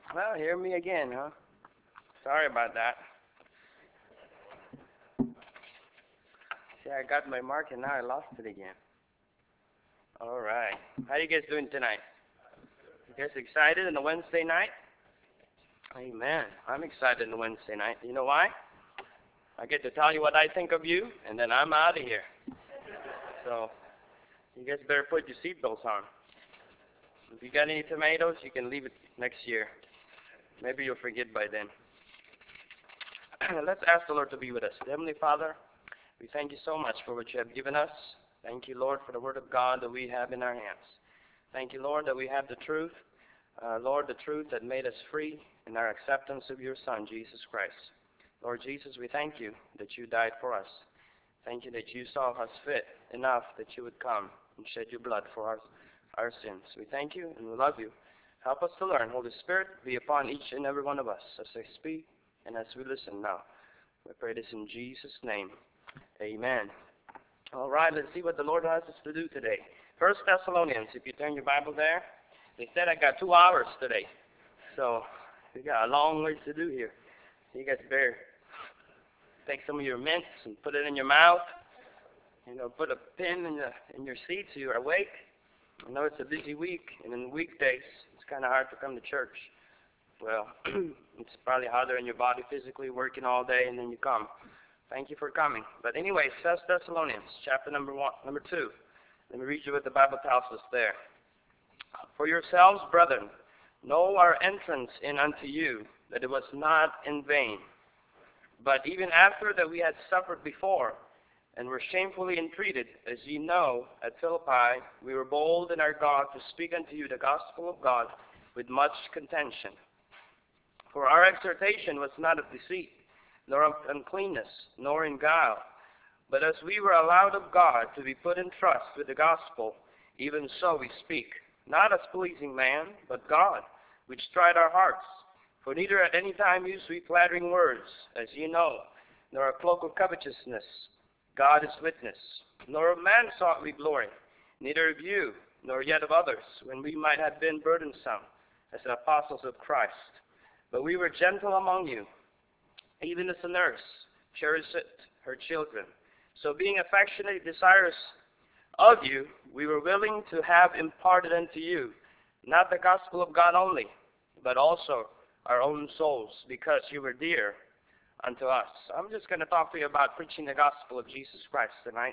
Well, hear me again, huh? Sorry about that. See, I got my mark and now I lost it again. All right. How you guys doing tonight? You guys excited on a Wednesday night? Amen. I'm excited on a Wednesday night. You know why? I get to tell you what I think of you, and then I'm out of here. So, you guys better put your seatbelts on. If you got any tomatoes, you can leave it next year. Maybe you'll forget by then. Let's ask the Lord to be with us. Heavenly Father, we thank you so much for what you have given us. Thank you, Lord, for the Word of God that we have in our hands. Thank you, Lord, that we have the truth. Lord, the truth that made us free in our acceptance of your Son, Jesus Christ. Lord Jesus, we thank you that you died for us. Thank you that you saw us fit enough that you would come and shed your blood for our sins. We thank you and we love you. Help us to learn. Holy Spirit, be upon each and every one of us as I speak and as we listen now. We pray this in Jesus' name. Amen. All right, let's see what the Lord has us to do today. 1 Thessalonians, if you turn your Bible there. They said I got 2 hours today. So we got a long ways to do here. You guys better take some of your mints and put it in your mouth. Put a pin in your seat so you're awake. I know it's a busy week, and in weekdays, it's kind of hard to come to church. Well, it's probably harder in your body physically, working all day, and then you come. Thank you for coming. But anyway, 1 Thessalonians, chapter number 2. Let me read you what the Bible tells us there. For yourselves, brethren, know our entrance in unto you, that it was not in vain. But even after that we had suffered before, and were shamefully entreated, as ye know, at Philippi, we were bold in our God to speak unto you the gospel of God with much contention. For our exhortation was not of deceit, nor of uncleanness, nor in guile. But as we were allowed of God to be put in trust with the gospel, even so we speak, not as pleasing man, but God, which tried our hearts. For neither at any time use we flattering words, as ye know, nor a cloak of covetousness. God is witness. Nor of man sought we glory, neither of you, nor yet of others, when we might have been burdensome, as the apostles of Christ. But we were gentle among you, even as a nurse cherisheth her children. So being affectionately desirous of you, we were willing to have imparted unto you, not the gospel of God only, but also our own souls, because you were dear unto us. I'm just going to talk to you about preaching the gospel of Jesus Christ tonight.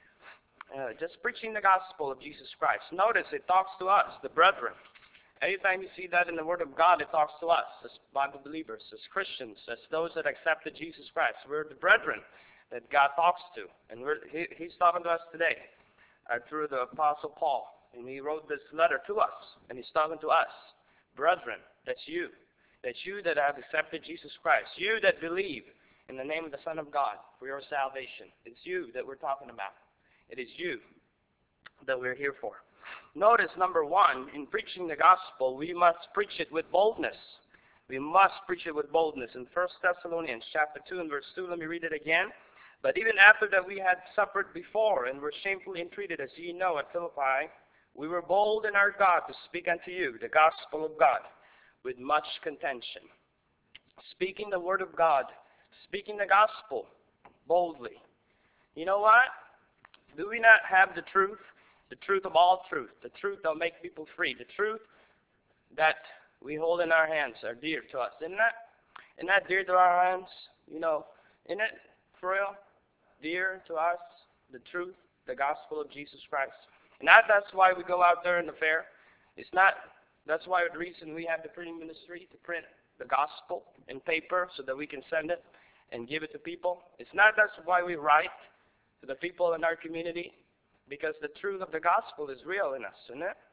Just preaching the gospel of Jesus Christ. Notice it talks to us, the brethren. Anytime you see that in the Word of God, it talks to us as Bible believers, as Christians, as those that accepted Jesus Christ. We're the brethren that God talks to. And He's talking to us today through the Apostle Paul. And he wrote this letter to us. And he's talking to us. Brethren, that's you. That's you that have accepted Jesus Christ. You that believe in the name of the Son of God for your salvation. It's you that we're talking about. It is you that we're here for. Notice, number one, in preaching the gospel, we must preach it with boldness. We must preach it with boldness. In 1 Thessalonians chapter 2 and verse 2, let me read it again. But even after that we had suffered before and were shamefully entreated, as ye know, at Philippi, we were bold in our God to speak unto you the gospel of God with much contention. Speaking the word of God, speaking the gospel boldly. You know what? Do we not have the truth of all truth, the truth that will make people free, the truth that we hold in our hands are dear to us? Isn't that dear to our hands? Isn't it, for real, dear to us, the truth, the gospel of Jesus Christ? And that's why we go out there in the fair. That's why the reason we have the printing ministry, to print the gospel in paper so that we can send it and give it to people. That's why we write to the people in our community, because the truth of the gospel is real in us, isn't it?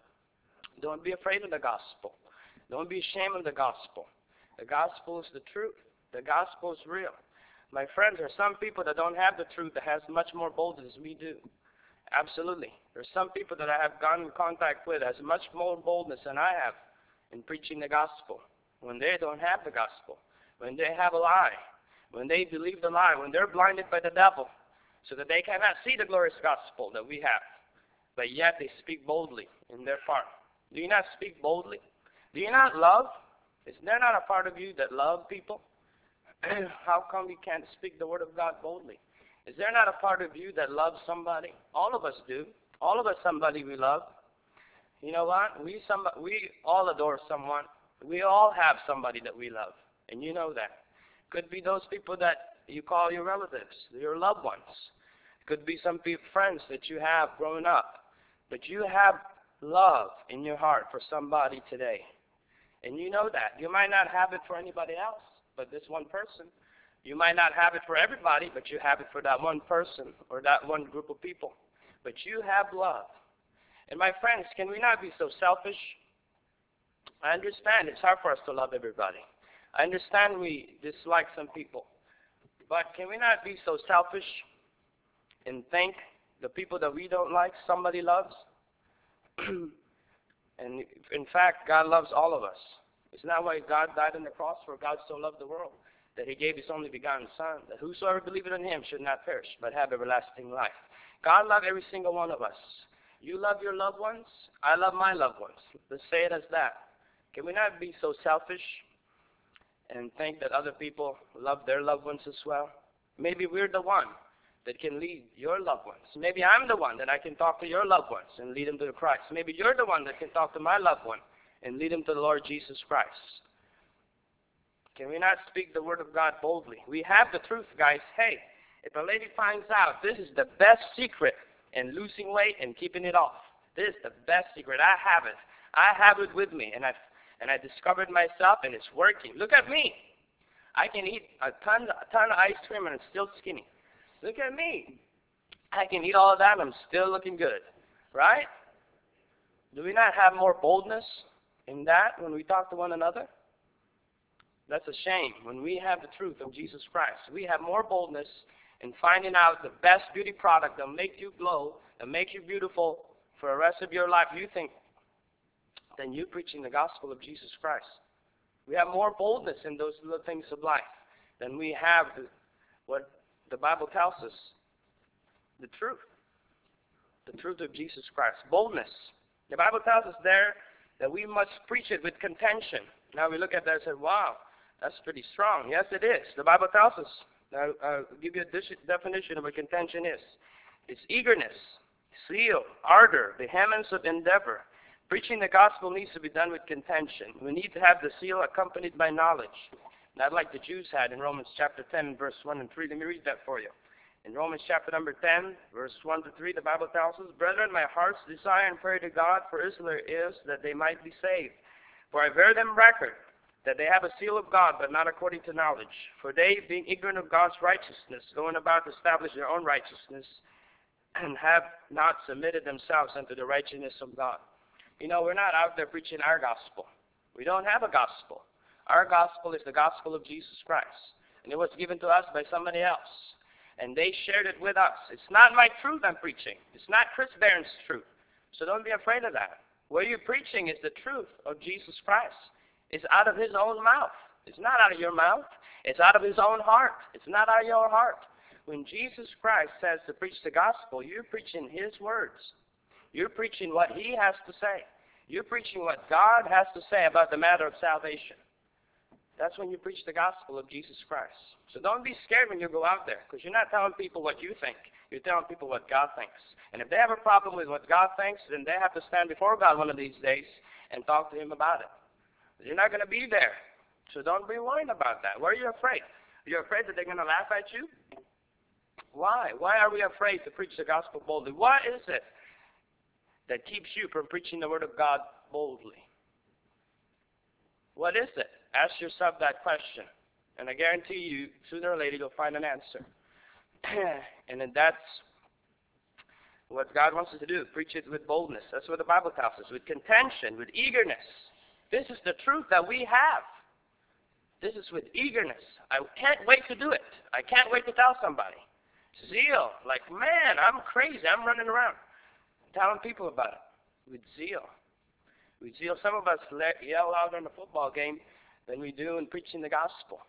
Don't be afraid of the gospel. Don't be ashamed of the gospel. The gospel is the truth. The gospel is real. My friends, there are some people that don't have the truth that has much more boldness than we do. Absolutely. There's some people that I have gone in contact with that has much more boldness than I have in preaching the gospel. When they don't have the gospel, when they have a lie, when they believe the lie, when they're blinded by the devil, so that they cannot see the glorious gospel that we have, but yet they speak boldly in their part. Do you not speak boldly? Do you not love? Is there not a part of you that love people? How come you can't speak the word of God boldly? Is there not a part of you that loves somebody? All of us do. All of us somebody we love. You know what? We all adore someone. We all have somebody that we love. And you know that. Could be those people that you call your relatives, your loved ones. Could be some friends that you have growing up. But you have love in your heart for somebody today. And you know that. You might not have it for anybody else, but this one person. You might not have it for everybody, but you have it for that one person or that one group of people. But you have love. And my friends, can we not be so selfish? I understand it's hard for us to love everybody. I understand we dislike some people. But can we not be so selfish and think the people that we don't like, somebody loves? And in fact, God loves all of us. Isn't that why God died on the cross? For God so loved the world, that he gave his only begotten Son, that whosoever believeth in him should not perish, but have everlasting life. God loved every single one of us. You love your loved ones. I love my loved ones. Let's say it as that. Can we not be so selfish and think that other people love their loved ones as well? Maybe we're the one that can lead your loved ones. Maybe I'm the one that I can talk to your loved ones and lead them to Christ. Maybe you're the one that can talk to my loved one and lead them to the Lord Jesus Christ. Can we not speak the word of God boldly? We have the truth, guys. Hey, if a lady finds out, this is the best secret in losing weight and keeping it off. This is the best secret. I have it. I have it with me, and I discovered myself, and it's working. Look at me. I can eat a ton of ice cream, and I'm still skinny. Look at me. I can eat all of that, and I'm still looking good. Right? Do we not have more boldness in that when we talk to one another? That's a shame. When we have the truth of Jesus Christ, we have more boldness in finding out the best beauty product that'll make you glow, that'll make you beautiful for the rest of your life, you think, than you preaching the gospel of Jesus Christ. We have more boldness in those little things of life than we have what the Bible tells us, the truth of Jesus Christ. Boldness. The Bible tells us there that we must preach it with contention. Now we look at that and say, wow, that's pretty strong. Yes, it is. The Bible tells us. I'll give you a definition of what contention is. It's eagerness, zeal, ardor, vehemence of endeavor. Preaching the gospel needs to be done with contention. We need to have the zeal accompanied by knowledge. Not like the Jews had in Romans chapter 10, verse 1 and 3. Let me read that for you. In Romans chapter number 10, verse 1 to 3, the Bible tells us, Brethren, my heart's desire and prayer to God for Israel is that they might be saved. For I bear them record that they have a seal of God, but not according to knowledge. For they, being ignorant of God's righteousness, going about to establish their own righteousness, and have not submitted themselves unto the righteousness of God. You know, we're not out there preaching our gospel. We don't have a gospel. Our gospel is the gospel of Jesus Christ. And it was given to us by somebody else. And they shared it with us. It's not my truth I'm preaching. It's not Chris Barron's truth. So don't be afraid of that. What you're preaching is the truth of Jesus Christ. It's out of his own mouth. It's not out of your mouth. It's out of his own heart. It's not out of your heart. When Jesus Christ says to preach the gospel, you're preaching his words. You're preaching what he has to say. You're preaching what God has to say about the matter of salvation. That's when you preach the gospel of Jesus Christ. So don't be scared when you go out there, because you're not telling people what you think. You're telling people what God thinks. And if they have a problem with what God thinks, then they have to stand before God one of these days and talk to him about it. You're not going to be there. So don't be worried about that. Why are you afraid? Are you afraid that they're going to laugh at you? Why? Why are we afraid to preach the gospel boldly? What is it that keeps you from preaching the word of God boldly? What is it? Ask yourself that question. And I guarantee you, sooner or later, you'll find an answer. And then that's what God wants us to do. Preach it with boldness. That's what the Bible tells us. With contention, with eagerness. This is the truth that we have. This is with eagerness. I can't wait to do it. I can't wait to tell somebody. Zeal. Like, man, I'm crazy. I'm running around telling people about it. With zeal. With zeal. Some of us yell louder in the football game than we do in preaching the gospel.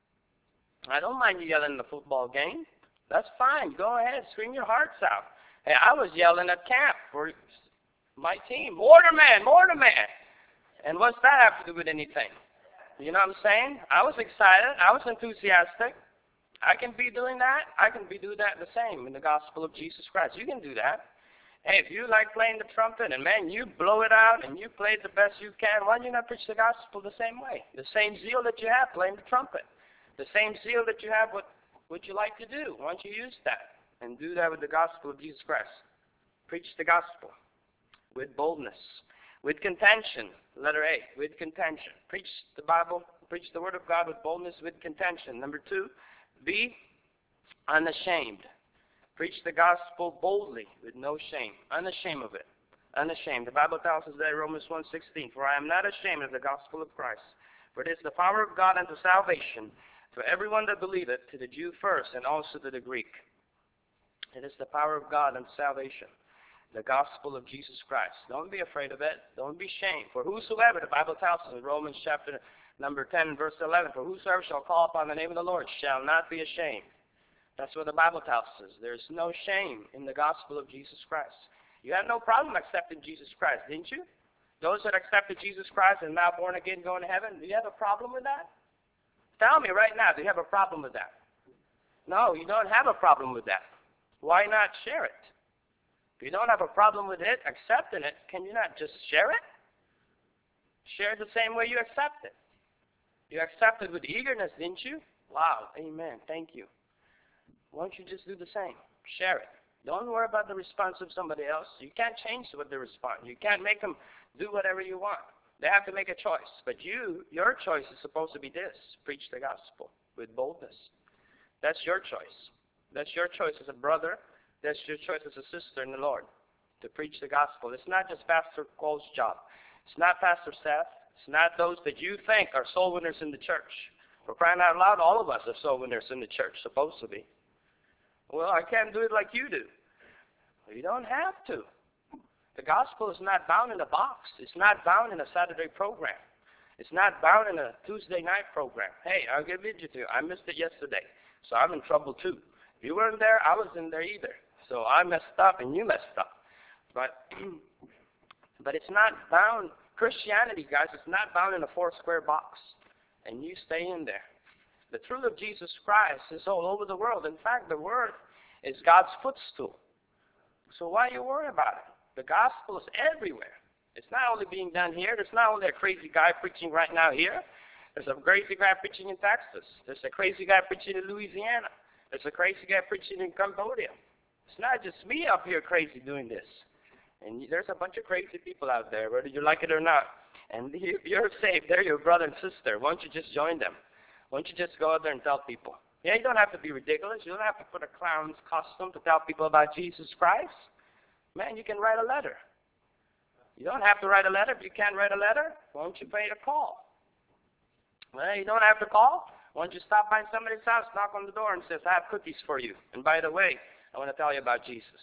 I don't mind you yelling in the football game. That's fine. Go ahead. Scream your hearts out. Hey, I was yelling at camp for my team. Mortar man, mortar man. And what's that have to do with anything? You know what I'm saying? I was excited. I was enthusiastic. I can be doing that. I can be doing that the same in the gospel of Jesus Christ. You can do that. Hey, if you like playing the trumpet and, man, you blow it out and you play it the best you can, why don't you not preach the gospel the same way? The same zeal that you have playing the trumpet. The same zeal that you have what you like to do. Why don't you use that and do that with the gospel of Jesus Christ? Preach the gospel with boldness, with contention. Letter A, with contention. Preach the Bible, preach the Word of God with boldness, with contention. Number 2, be unashamed. Preach the gospel boldly, with no shame. Unashamed of it. Unashamed. The Bible tells us that in Romans 1:16, for I am not ashamed of the gospel of Christ, for it is the power of God unto salvation to everyone that believeth, to the Jew first, and also to the Greek. It is the power of God unto salvation. The gospel of Jesus Christ. Don't be afraid of it. Don't be ashamed. For whosoever, the Bible tells us in Romans chapter number 10, verse 11, for whosoever shall call upon the name of the Lord shall not be ashamed. That's what the Bible tells us. There's no shame in the gospel of Jesus Christ. You had no problem accepting Jesus Christ, didn't you? Those that accepted Jesus Christ and now born again going to heaven, do you have a problem with that? Tell me right now, do you have a problem with that? No, you don't have a problem with that. Why not share it? If you don't have a problem with it, accepting it, can you not just share it? Share it the same way you accept it. You accept it with eagerness, didn't you? Wow, amen, thank you. Why don't you just do the same? Share it. Don't worry about the response of somebody else. You can't change what they respond. You can't make them do whatever you want. They have to make a choice. But your choice is supposed to be this. Preach the gospel with boldness. That's your choice. That's your choice as a brother. That's your choice as a sister in the Lord, to preach the gospel. It's not just Pastor Cole's job. It's not Pastor Seth. It's not those that you think are soul winners in the church. For crying out loud, all of us are soul winners in the church, supposed to be. Well, I can't do it like you do. You don't have to. The gospel is not bound in a box. It's not bound in a Saturday program. It's not bound in a Tuesday night program. Hey, I'll give it to you. I missed it yesterday, so I'm in trouble too. If you weren't there, I wasn't there either. So I messed up and you messed up. But it's not bound. Christianity, guys, it's not bound in a 4-square box. And you stay in there. The truth of Jesus Christ is all over the world. In fact, the Word is God's footstool. So why you worry about it? The gospel is everywhere. It's not only being done here. There's not only a crazy guy preaching right now here. There's a crazy guy preaching in Texas. There's a crazy guy preaching in Louisiana. There's a crazy guy preaching in Cambodia. It's not just me up here crazy doing this. And there's a bunch of crazy people out there, whether you like it or not. And you're saved. They're your brother and sister. Why don't you just join them? Why don't you just go out there and tell people? Yeah, you don't have to be ridiculous. You don't have to put a clown's costume to tell people about Jesus Christ. Man, you can write a letter. You don't have to write a letter. If you can't write a letter, why don't you pay to call? Well, you don't have to call. Why don't you stop by somebody's house, knock on the door, and says, I have cookies for you. And by the way, I want to tell you about Jesus.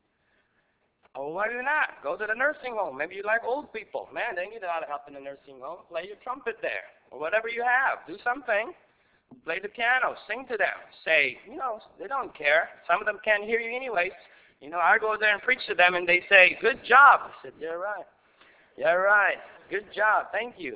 Oh, why do you not? Go to the nursing home. Maybe you like old people. Man, they need a lot of help in the nursing home. Play your trumpet there, or whatever you have. Do something. Play the piano. Sing to them. Say, they don't care. Some of them can't hear you anyways. I go there and preach to them, and they say, good job. I said, yeah, right. Yeah, right. Good job. Thank you.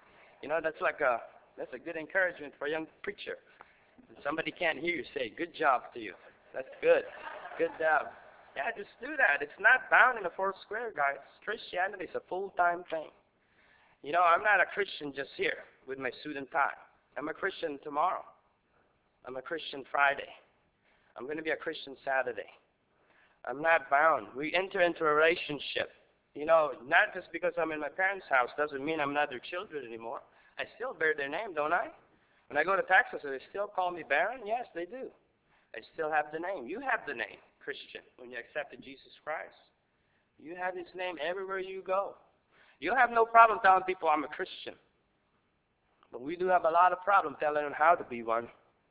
That's a good encouragement for a young preacher. When somebody can't hear you, say, good job to you. That's good. Good job. Yeah, just do that. It's not bound in a 4-square, guys. Christianity is a full-time thing. I'm not a Christian just here with my suit and tie. I'm a Christian tomorrow. I'm a Christian Friday. I'm going to be a Christian Saturday. I'm not bound. We enter into a relationship. Not just because I'm in my parents' house doesn't mean I'm not their children anymore. I still bear their name, don't I? When I go to Texas, do they still call me Baron? Yes, they do. I still have the name. You have the name, Christian, when you accepted Jesus Christ. You have his name everywhere you go. You'll have no problem telling people I'm a Christian. But we do have a lot of problem telling them how to be one.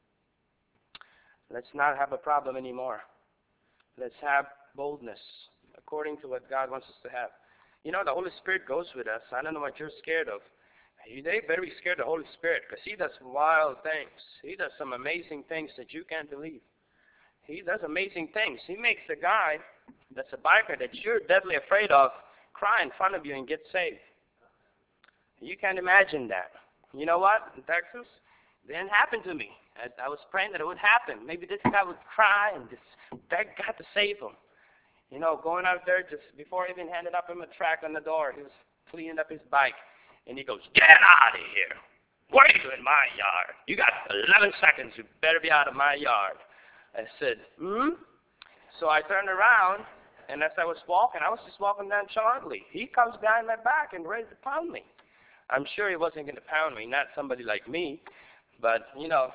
Let's not have a problem anymore. Let's have boldness according to what God wants us to have. The Holy Spirit goes with us. I don't know what you're scared of. They're very scared of the Holy Spirit because he does wild things. He does some amazing things that you can't believe. He does amazing things. He makes a guy that's a biker that you're deadly afraid of cry in front of you and get saved. You can't imagine that. You know what? In Texas, it didn't happen to me. I was praying that it would happen. Maybe this guy would cry and just beg God to save him. You know, going out there just before I even handed up him a track on the door, he was cleaning up his bike. And he goes, "Get out of here. What are you doing in my yard? You got 11 seconds. You better be out of my yard." I said, So I turned around, and as I was walking, I was just walking nonchalantly. He comes behind my back and ready to pound me. I'm sure he wasn't going to pound me, not somebody like me, but you'll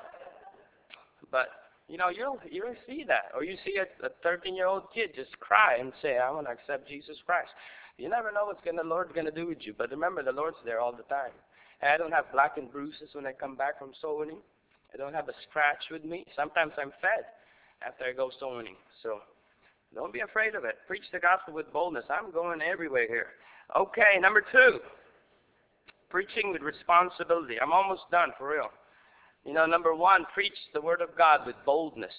see that, or you see a 13-year-old kid just cry and say, "I want to accept Jesus Christ." You never know what the Lord's going to do with you, but remember, the Lord's there all the time. I don't have black and bruises when I come back from soul winning. I don't have a scratch with me. Sometimes I'm fed after I go soul winning. So don't be afraid of it. Preach the gospel with boldness. I'm going everywhere here. Okay, number 2, preaching with responsibility. I'm almost done, for real. Number 1, preach the word of God with boldness.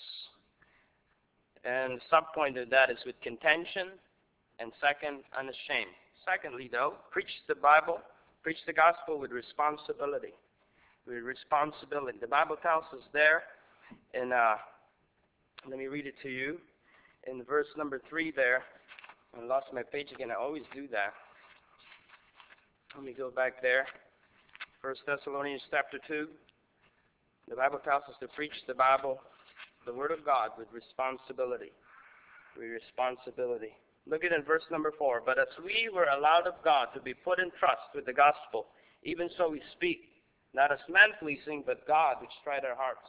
And subpoint of that is with contention. And second, unashamed. Secondly, though, preach the Bible, preach the gospel with responsibility. With responsibility. The Bible tells us there in, let me read it to you, in verse number 3 there. I lost my page again. I always do that. Let me go back there. 1 Thessalonians chapter 2. The Bible tells us to preach the Bible, the Word of God, with responsibility. With responsibility. Look at it in verse number 4. But as we were allowed of God to be put in trust with the gospel, even so we speak, not as man-pleasing, but God which tried our hearts.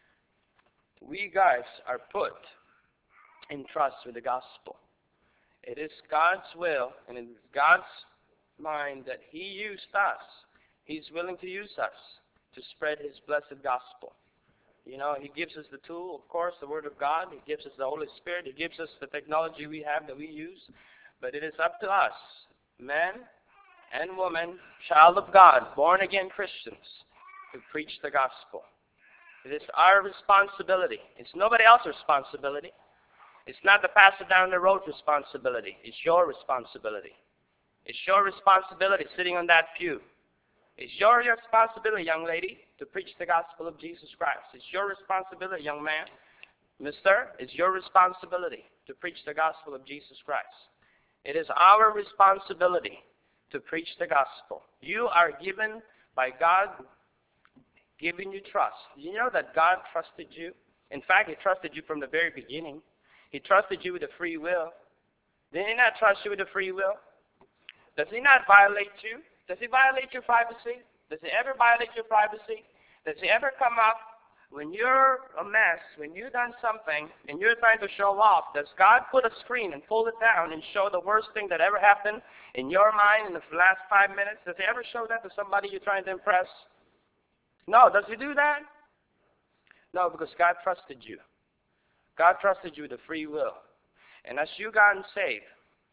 We guys are put in trust with the gospel. It is God's will and it is God's mind that He used us. He's willing to use us to spread His blessed gospel. He gives us the tool, of course, the Word of God. He gives us the Holy Spirit. He gives us the technology we have that we use. But it is up to us, men and women, child of God, born-again Christians, to preach the gospel. It is our responsibility. It's nobody else's responsibility. It's not the pastor down the road's responsibility. It's your responsibility. It's your responsibility sitting on that pew. It's your responsibility, young lady, to preach the gospel of Jesus Christ. It's your responsibility, young man. Mister, it's your responsibility to preach the gospel of Jesus Christ. It is our responsibility to preach the gospel. You are given by God, giving you trust. You know that God trusted you? In fact, He trusted you from the very beginning. He trusted you with a free will. Did He not trust you with a free will? Does He not violate you? Does He violate your privacy? Does He ever violate your privacy? Does He ever come up when you're a mess, when you've done something, and you're trying to show off? Does God put a screen and pull it down and show the worst thing that ever happened in your mind in the last 5 minutes? Does He ever show that to somebody you're trying to impress? No. Does He do that? No, because God trusted you. God trusted you with a free will. And as you gotten saved,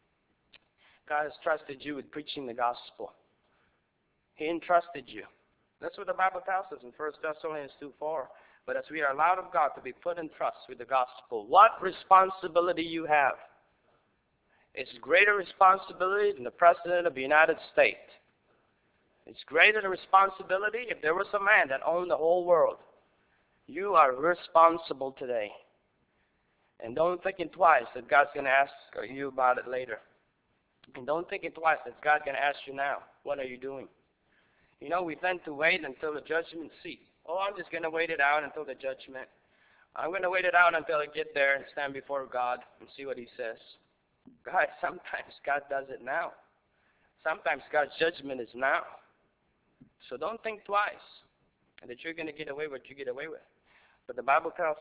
God has trusted you with preaching the gospel. He entrusted you. That's what the Bible tells us in 1 Thessalonians 2:4. But as we are allowed of God to be put in trust with the gospel, what responsibility you have? It's greater responsibility than the President of the United States. It's greater the responsibility if there was a man that owned the whole world. You are responsible today. And don't think it twice that God's going to ask you about it later. And don't think it twice that God's going to ask you now, what are you doing? We tend to wait until the judgment seat. Oh, I'm just going to wait it out until the judgment. I'm going to wait it out until I get there and stand before God and see what He says. Guys, sometimes God does it now. Sometimes God's judgment is now. So don't think twice that you're going to get away with what you get away with. But the Bible tells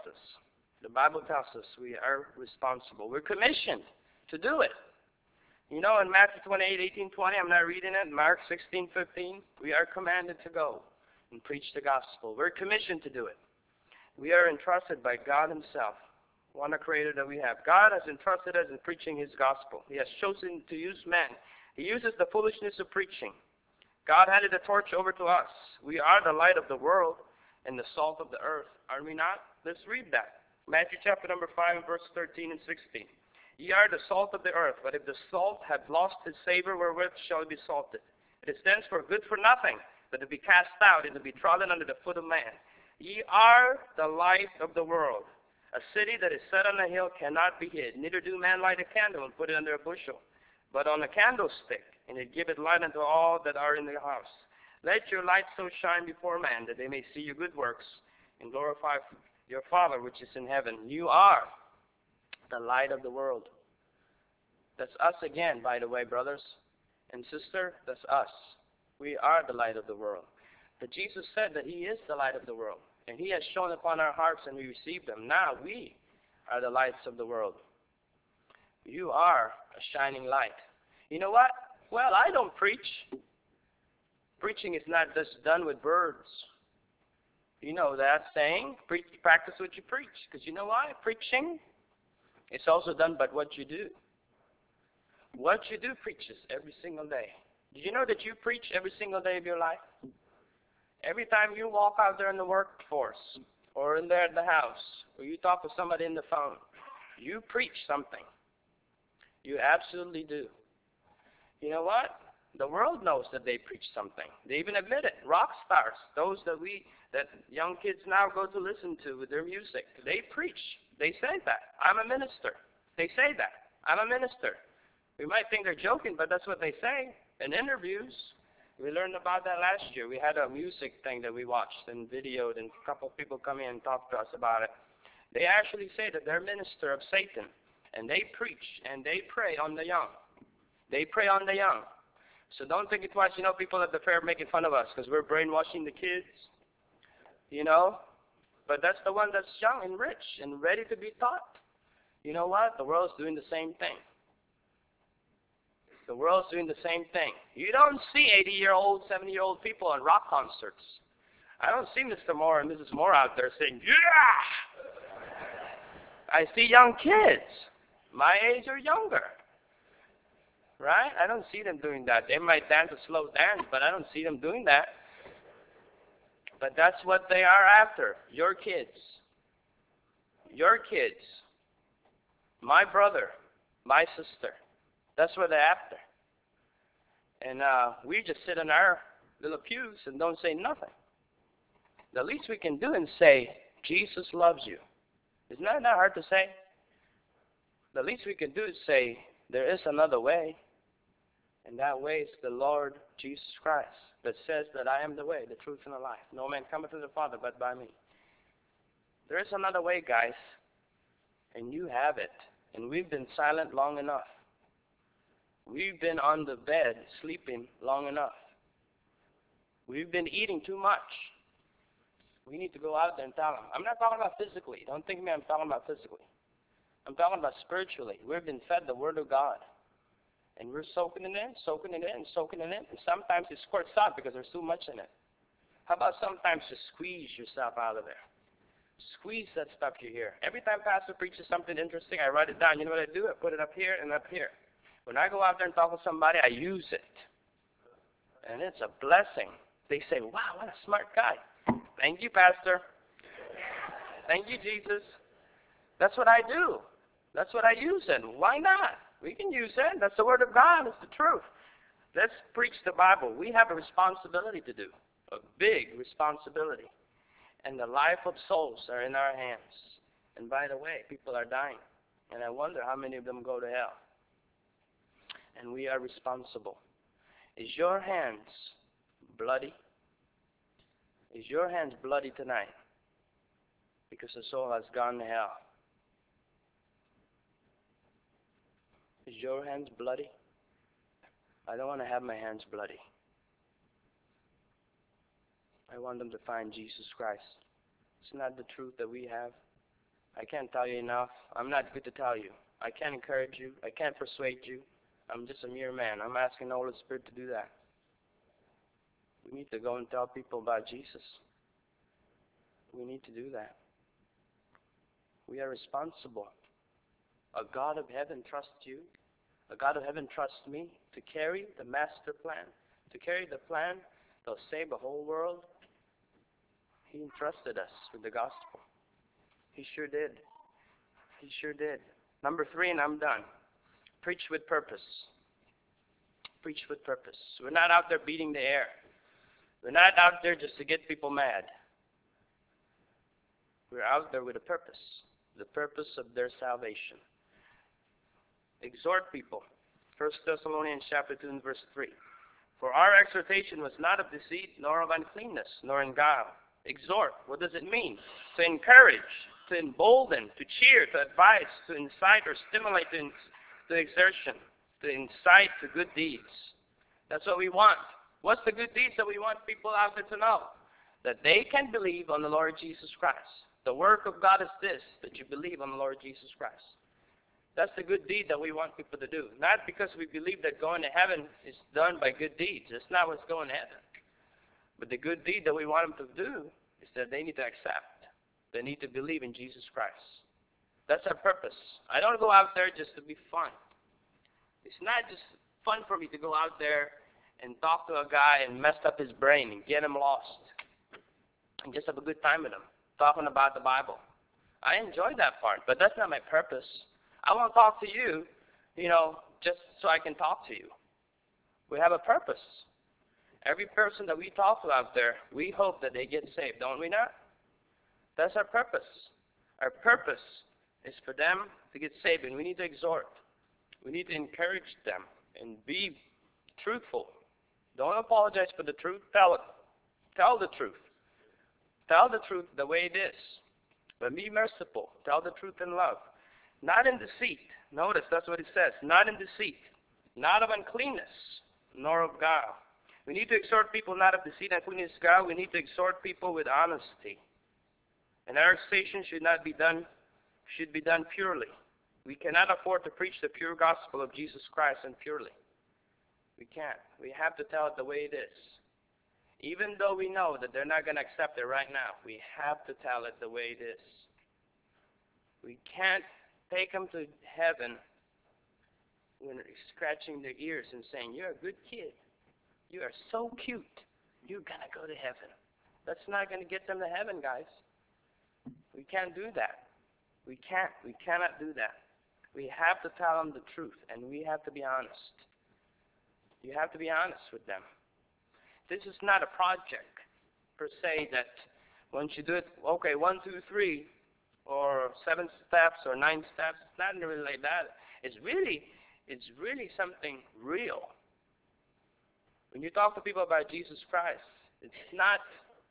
us we are responsible. We're commissioned to do it. In Matthew 28:18-20, I'm not reading it. Mark 16:15, we are commanded to go and preach the gospel. We're commissioned to do it. We are entrusted by God Himself, one Creator that we have. God has entrusted us in preaching His gospel. He has chosen to use men. He uses the foolishness of preaching. God handed the torch over to us. We are the light of the world and the salt of the earth, are we not? Let's read that. Matthew chapter number 5, verse 13 and 16. Ye are the salt of the earth, but if the salt have lost its savor, wherewith shall it be salted? It is thenceforth good for nothing, but to be cast out and to be trodden under the foot of man. Ye are the light of the world. A city that is set on a hill cannot be hid. Neither do man light a candle and put it under a bushel, but on a candlestick, and it giveth light unto all that are in the house. Let your light so shine before man that they may see your good works and glorify your Father which is in heaven. You are the light of the world. That's us again, by the way, brothers and sister. That's us. We are the light of the world. But Jesus said that he is the light of the world, and he has shone upon our hearts, and we receive them. Now we are the lights of the world. You are a shining light. You know what? Well, I don't preach. Preaching is not just done with words. You know that saying, practice what you preach. Because you know why? Preaching is also done by what you do. What you do preaches every single day. Did you know that you preach every single day of your life? Every time you walk out there in the workforce, or in there at the house, or you talk to somebody in the phone, you preach something. You absolutely do. You know what? The world knows that they preach something. They even admit it. Rock stars, those that young kids now go to listen to with their music, they preach. They say that. I'm a minister. They say that. I'm a minister. We might think they're joking, but that's what they say in interviews. We learned about that last year. We had a music thing that we watched and videoed, and a couple of people come in and talk to us about it. They actually say that they're minister of Satan, and they preach and they prey on the young. They prey on the young. So don't think it twice. You know, people at the fair making fun of us because we're brainwashing the kids. You know, but that's the one that's young and rich and ready to be taught. You know what? The world's doing the same thing. The world's doing the same thing. You don't see 80-year-old, 70-year-old people on rock concerts. I don't see Mr. Moore and Mrs. Moore out there saying, yeah! I see young kids, my age or younger. Right? I don't see them doing that. They might dance a slow dance, but I don't see them doing that. But that's what they are after. Your kids. Your kids. My brother. My sister. That's what they're after. And we just sit in our little pews and don't say nothing. The least we can do is say, Jesus loves you. Isn't that hard to say? The least we can do is say, there is another way. And that way is the Lord Jesus Christ that says that I am the way, the truth, and the life. No man cometh to the Father but by me. There is another way, guys. And you have it. And we've been silent long enough. We've been on the bed sleeping long enough. We've been eating too much. We need to go out there and tell them. I'm not talking about physically. Don't think me I'm talking about physically. I'm talking about spiritually. We've been fed the Word of God. And we're soaking it in, soaking it in, soaking it in. And sometimes it squirts out because there's too much in it. How about sometimes just squeeze yourself out of there? Squeeze that stuff you hear. Every time Pastor preaches something interesting, I write it down. You know what I do? I put it up here and up here. When I go out there and talk to somebody, I use it. And it's a blessing. They say, wow, what a smart guy. Thank you, Pastor. Thank you, Jesus. That's what I do. That's what I use it. Why not? We can use it. That's the Word of God. It's the truth. Let's preach the Bible. We have a responsibility to do, a big responsibility. And the life of souls are in our hands. And by the way, people are dying. And I wonder how many of them go to hell. And we are responsible. Is your hands bloody? Is your hands bloody tonight? Because the soul has gone to hell. Is your hands bloody? I don't want to have my hands bloody. I want them to find Jesus Christ. It's not the truth that we have. I can't tell you enough. I'm not good to tell you. I can't encourage you. I can't persuade you. I'm just a mere man. I'm asking the Holy Spirit to do that. We need to go and tell people about Jesus. We need to do that. We are responsible. A God of heaven trusts you. A God of heaven trusts me to carry the master plan, to carry the plan that'll save the whole world. He entrusted us with the gospel. He sure did. He sure did. Number 3, and I'm done. Preach with purpose. Preach with purpose. We're not out there beating the air. We're not out there just to get people mad. We're out there with a purpose, the purpose of their salvation. Exhort people. 1 Thessalonians chapter 2 and verse 3. For our exhortation was not of deceit, nor of uncleanness, nor in guile. Exhort, what does it mean? To encourage, to embolden, to cheer, to advise, to incite or stimulate to exertion, to incite to good deeds. That's what we want. What's the good deeds that we want people out there to know? That they can believe on the Lord Jesus Christ. The work of God is this, that you believe on the Lord Jesus Christ. That's the good deed that we want people to do. Not because we believe that going to heaven is done by good deeds. That's not what's going to heaven. But the good deed that we want them to do is that they need to accept. They need to believe in Jesus Christ. That's our purpose. I don't go out there just to be fun. It's not just fun for me to go out there and talk to a guy and mess up his brain and get him lost and just have a good time with him, talking about the Bible. I enjoy that part, but that's not my purpose. I want to talk to you, just so I can talk to you. We have a purpose. Every person that we talk to out there, we hope that they get saved, don't we not? That's our purpose. Our purpose is for them to get saved, and we need to exhort. We need to encourage them and be truthful. Don't apologize for the truth. Tell it. Tell the truth. Tell the truth the way it is. But be merciful. Tell the truth in love. Not in deceit. Notice that's what it says. Not in deceit. Not of uncleanness, nor of guile. We need to exhort people not of deceit, uncleanness, guile. We need to exhort people with honesty. And our exhortation should be done purely. We cannot afford to preach the pure gospel of Jesus Christ impurely. We can't. We have to tell it the way it is. Even though we know that they're not going to accept it right now, we have to tell it the way it is. We can't take them to heaven when they're scratching their ears and saying, you're a good kid. You are so cute. You're going to go to heaven. That's not going to get them to heaven, guys. We can't do that. We can't. We cannot do that. We have to tell them the truth, and we have to be honest. You have to be honest with them. This is not a project, per se, that once you do it, okay, 1, 2, 3, or 7 steps or 9 steps. It's not really like that. It's really something real. When you talk to people about Jesus Christ, it's not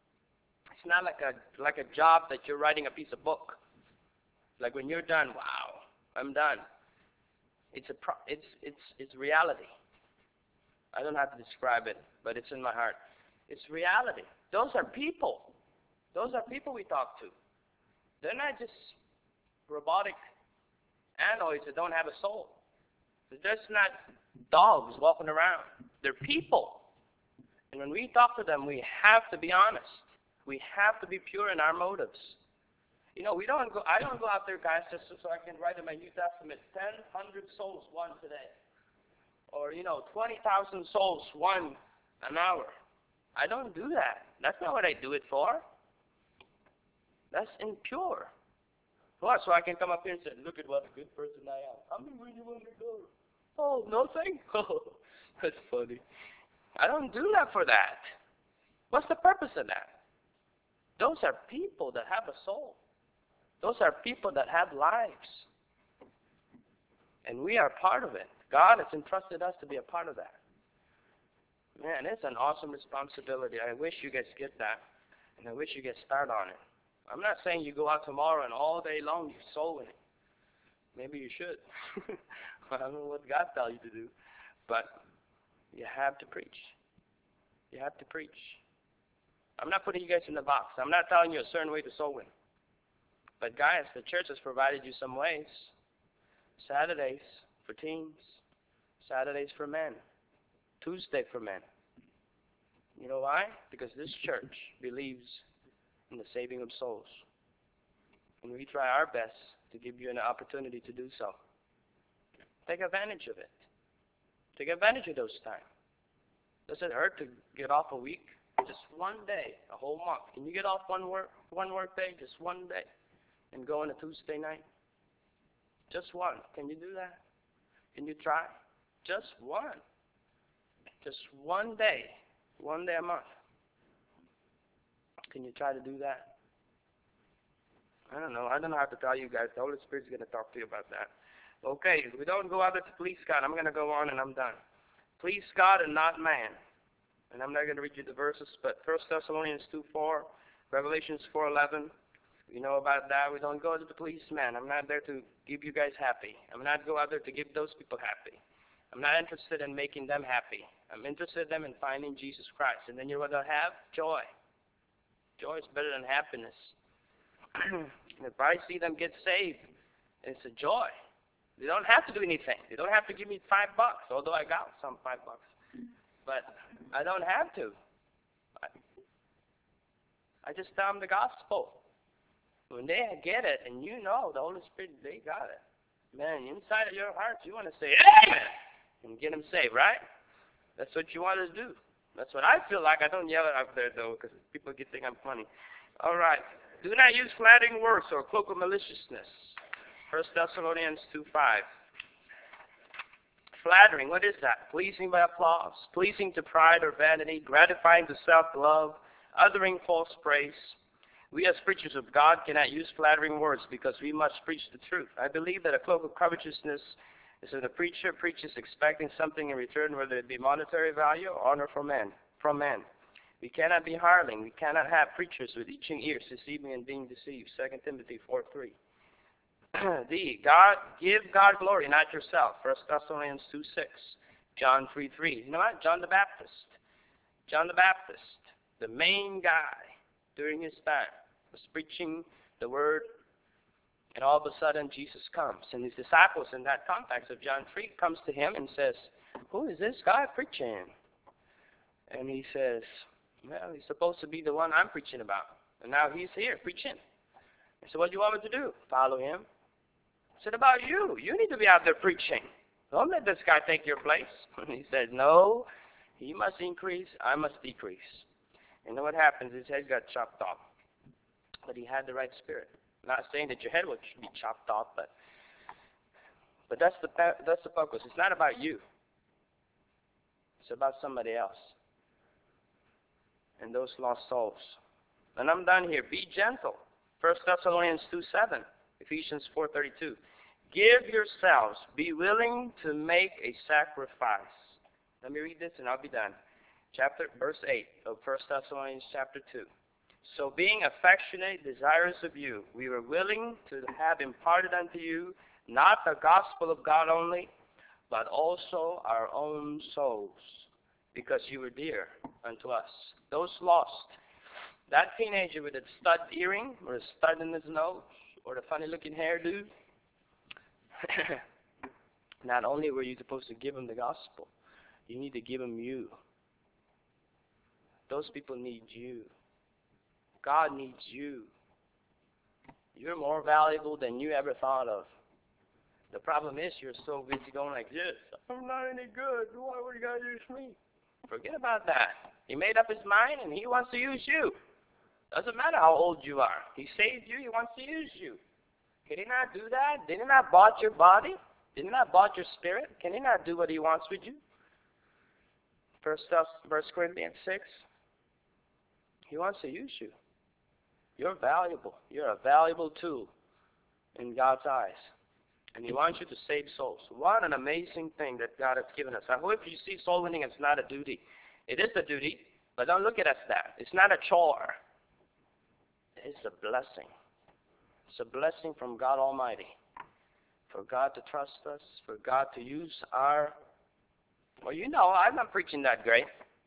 like a job that you're writing a piece of book. Like when you're done, wow, I'm done. It's reality. I don't have to describe it, but it's in my heart. It's reality. Those are people. Those are people we talk to. They're not just robotic androids that don't have a soul. They're just not dogs walking around. They're people. And when we talk to them, we have to be honest. We have to be pure in our motives. I don't go out there, guys, just so I can write in my New Testament, 100 souls won today. Or, 20,000 souls won an hour. I don't do that. That's not what I do it for. That's impure. What? So I can come up here and say, look at what a good person I am. How many really want to go? Oh, no thanks. Oh, that's funny. I don't do that for that. What's the purpose of that? Those are people that have a soul. Those are people that have lives. And we are part of it. God has entrusted us to be a part of that. Man, it's an awesome responsibility. I wish you guys get that. And I wish you get started on it. I'm not saying you go out tomorrow and all day long you soul winning. Maybe you should. I don't know what God tells you to do. But you have to preach. You have to preach. I'm not putting you guys in the box. I'm not telling you a certain way to soul win. But guys, the church has provided you some ways. Saturdays for teens. Saturdays for men. Tuesday for men. You know why? Because this church believes in the saving of souls. And we try our best to give you an opportunity to do so. Take advantage of it. Take advantage of those times. Does it hurt to get off a week? Just one day, a whole month. Can you get off one work day, just one day, and go on a Tuesday night? Just one. Can you do that? Can you try? Just one. Just one day a month. Can you try to do that? I don't know. I don't know how to tell you guys. The Holy Spirit's going to talk to you about that. Okay, we don't go out there to please God. I'm going to go on and I'm done. Please God and not man. And I'm not going to read you the verses, but 1 Thessalonians 2:4, Revelations 4:11, you know about that. We don't go out there to please man. I'm not there to keep you guys happy. I'm not go out there to give those people happy. I'm not interested in making them happy. I'm interested in them in finding Jesus Christ. And then you know what they'll have? Joy. Joy is better than happiness. If I see them get saved, it's a joy. They don't have to do anything. They don't have to give me $5, although I got some $5. But I don't have to. I just tell them the gospel. When they get it, and you know the Holy Spirit, they got it. Man, inside of your heart, you want to say, amen, and get them saved, right? That's what you want to do. That's what I feel like. I don't yell it out there, though, because people think I'm funny. All right. Do not use flattering words or cloak of maliciousness. 1 Thessalonians 2:5. Flattering, what is that? Pleasing by applause, pleasing to pride or vanity, gratifying to self-love, uttering false praise. We as preachers of God cannot use flattering words because we must preach the truth. I believe that a cloak of covetousness is when the preacher preaches expecting something in return, whether it be monetary value or honor from men. We cannot be hireling. We cannot have preachers with itching ears deceiving and being deceived. 2 Timothy 4:3. D. Give God glory, not yourself. 1 Thessalonians 2:6. John 3:3. You know what? John the Baptist, the main guy during his time, was preaching the word, and all of a sudden Jesus comes. And his disciples in that context of John 3 comes to him and says, who is this guy preaching? And he says, well, he's supposed to be the one I'm preaching about. And now he's here preaching. I said, what do you want me to do? Follow him. I said, about you. You need to be out there preaching. Don't let this guy take your place. And he said, no, he must increase, I must decrease. You know what happens? His head got chopped off. But he had the right spirit. I'm not saying that your head would be chopped off, but that's the focus. It's not about you. It's about somebody else. And those lost souls. And I'm done here. Be gentle. 1 Thessalonians 2:7. Ephesians 4:32. Give yourselves. Be willing to make a sacrifice. Let me read this and I'll be done. Verse 8 of 1 Thessalonians chapter 2. So being affectionate, desirous of you, we were willing to have imparted unto you not the gospel of God only, but also our own souls, because you were dear unto us. Those lost. That teenager with a stud earring or a stud in his nose or the funny-looking hairdo, not only were you supposed to give him the gospel, you need to give him you. Those people need you. God needs you. You're more valuable than you ever thought of. The problem is you're so busy going like this. I'm not any good. Why would God use me? Forget about that. He made up his mind and he wants to use you. Doesn't matter how old you are. He saved you. He wants to use you. Can he not do that? Did he not bought your body? Did he not bought your spirit? Can he not do what he wants with you? 1 Corinthians 6. He wants to use you. You're valuable. You're a valuable tool in God's eyes. And he wants you to save souls. What an amazing thing that God has given us. I hope you see soul winning as not a duty. It is a duty, but don't look at it as that. It's not a chore. It's a blessing. It's a blessing from God Almighty. For God to trust us, for God to use our... Well, you know, I'm not preaching that great.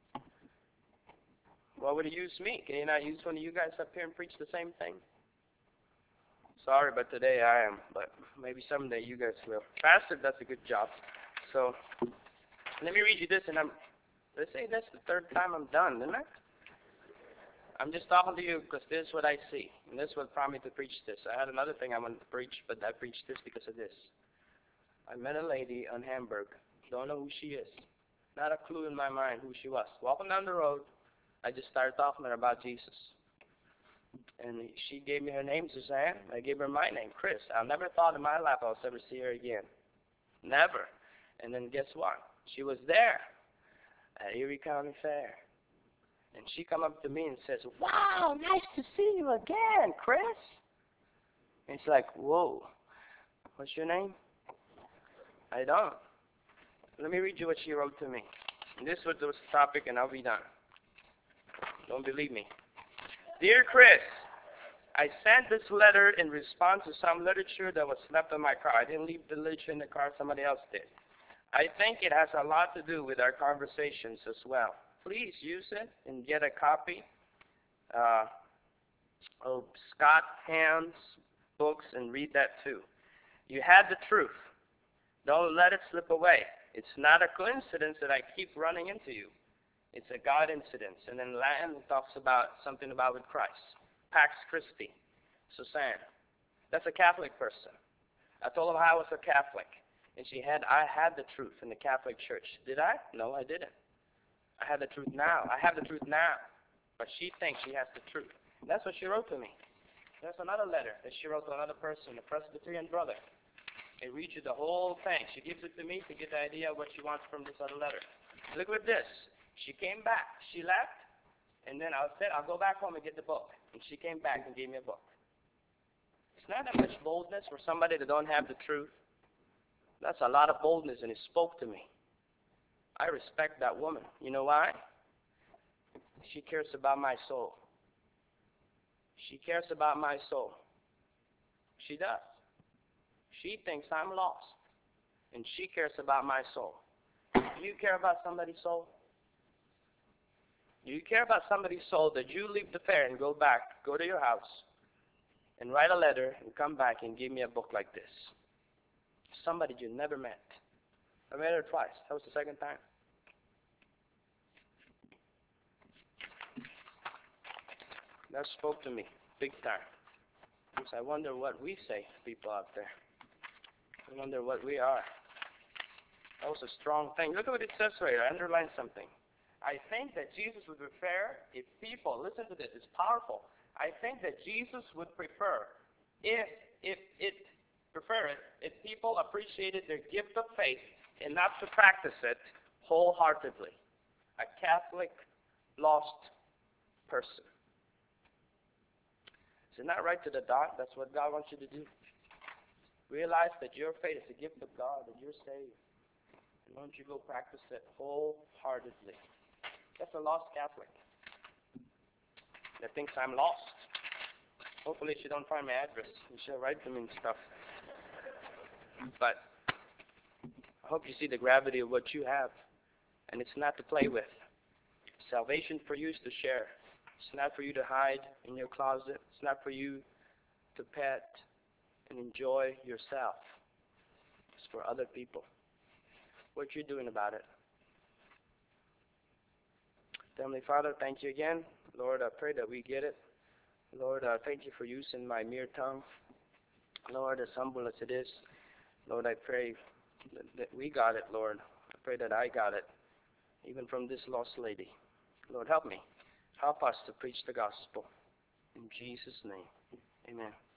Why would he use me? Can he not use one of you guys up here and preach the same thing? Sorry, but today I am. But maybe someday you guys will. Pastor does a good job. So let me read you this, and let's say that's the third time I'm done, isn't it? I'm just talking to you because this is what I see. And this is what prompted me to preach this. I had another thing I wanted to preach, but I preached this because of this. I met a lady on Hamburg. Don't know who she is. Not a clue in my mind who she was. Walking down the road, I just started talking to her about Jesus. And she gave me her name, Suzanne. I gave her my name, Chris. I never thought in my life I would ever see her again. Never. And then guess what? She was there at Erie County Fair. And she come up to me and says, "Wow, nice to see you again, Chris." And it's like, whoa, what's your name? I don't. Let me read you what she wrote to me. And this was the topic, and I'll be done. Don't believe me. Dear Chris, I sent this letter in response to some literature that was left in my car. I didn't leave the literature in the car, somebody else did. I think it has a lot to do with our conversations as well. Please use it and get a copy of Scott Hand's books and read that too. You had the truth. Don't let it slip away. It's not a coincidence that I keep running into you. It's a God incidence. And then Lamb talks about something about with Christ. Pax Christi, Susanne. That's a Catholic person. I told her I was a Catholic. And I had the truth in the Catholic Church. Did I? No, I didn't. I have the truth now. I have the truth now. But she thinks she has the truth. And that's what she wrote to me. There's another letter that she wrote to another person, a Presbyterian brother. It reads you the whole thing. She gives it to me to get the idea of what she wants from this other letter. Look at this. She came back. She left, and then I said, I'll go back home and get the book. And she came back and gave me a book. It's not that much boldness for somebody that don't have the truth. That's a lot of boldness, and it spoke to me. I respect that woman. You know why? She cares about my soul. She cares about my soul. She does. She thinks I'm lost, and she cares about my soul. Do you care about somebody's soul? Do you care about somebody's soul that you leave the fair and go to your house, and write a letter and come back and give me a book like this? Somebody you never met. I met her twice. That was the second time. That spoke to me big time. Because I wonder what we say to people out there. I wonder what we are. That was a strong thing. Look at what it says right here. I underlined something. I think that Jesus would prefer if people, listen to this, it's powerful. I think that Jesus would prefer if people appreciated their gift of faith enough to practice it wholeheartedly. A Catholic lost person. Is it not right to the dot? That's what God wants you to do. Realize that your faith is a gift of God, that you're saved. And why don't you go practice it wholeheartedly? That's a lost Catholic that thinks I'm lost. Hopefully she don't find my address and she'll write to me and stuff. But I hope you see the gravity of what you have. And it's not to play with. Salvation for you is to share. It's not for you to hide in your closet. It's not for you to pet and enjoy yourself. It's for other people. What you're doing about it. Heavenly Father, thank you again. Lord, I pray that we get it. Lord, I thank you for using my mere tongue. Lord, as humble as it is, Lord, I pray that we got it, Lord. I pray that I got it, even from this lost lady. Lord, help me. Help us to preach the gospel. In Jesus' name, amen.